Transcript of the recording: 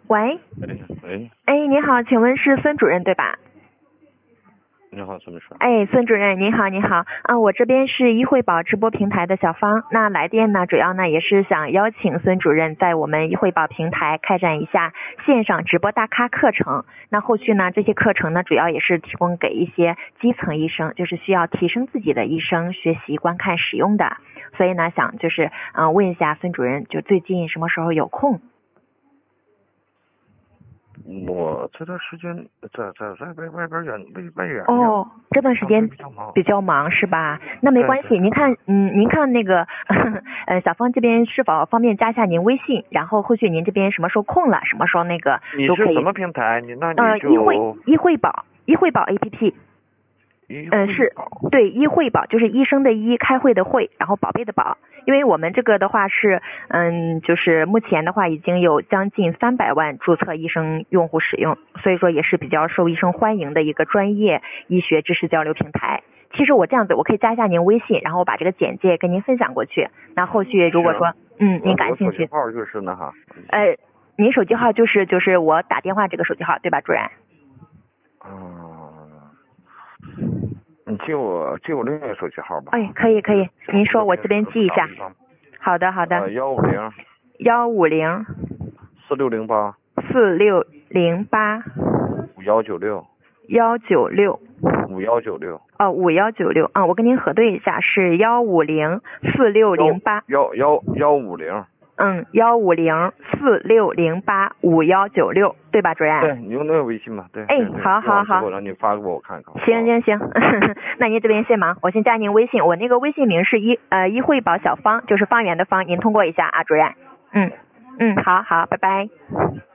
喂， 喂， 哎，你好，请问是孙主任对吧？ 你好，怎么说？ 哎，孙主任，你好，你好啊，我这边是医惠宝直播平台的小芳，那来电呢，主要呢也是想邀请孙主任在我们医惠宝平台开展一下线上直播大咖课程。那后续呢，这些课程呢，主要也是提供给一些基层医生，就是需要提升自己的医生学习、观看、使用的。所以呢，想就是问一下孙主任，就最近什么时候有空？ 我这段时间在外边外援呢， 哦，这段时间比较忙。 比较忙是吧？那没关系， 对您看，您看那个，小芳这边是否方便加一下您微信？然后后续您这边什么时候空了，什么时候那个都可以。 你是什么平台？你就医惠宝 APP。是，对，医惠宝就是医生的医，开会的会，然后宝贝的宝。因为我们这个的话是，就是目前的话已经有将近300万注册医生用户使用，所以说也是比较受医生欢迎的一个专业医学知识交流平台。其实我这样子，我可以加一下您微信，然后我把这个简介跟您分享过去。那后续如果说，您感兴趣， 我手机号就是那哈。 您手机号就是我打电话这个手机号对吧，主任？ 你借我另一个手机号吧。 哎，可以，您说，我这边记一下。好的。 150 4608 5196 196 5196。 5196啊，我跟您核对一下，是150 4608 150。 150 4608 5196，对吧，主任？ 对，你用那个微信吧。对。 哎，好。 我让你发给我看看。 行，那您这边先忙，我先加您微信，我那个微信名是医惠宝小芳，就是方圆的方，您通过一下啊，主任。好，拜拜。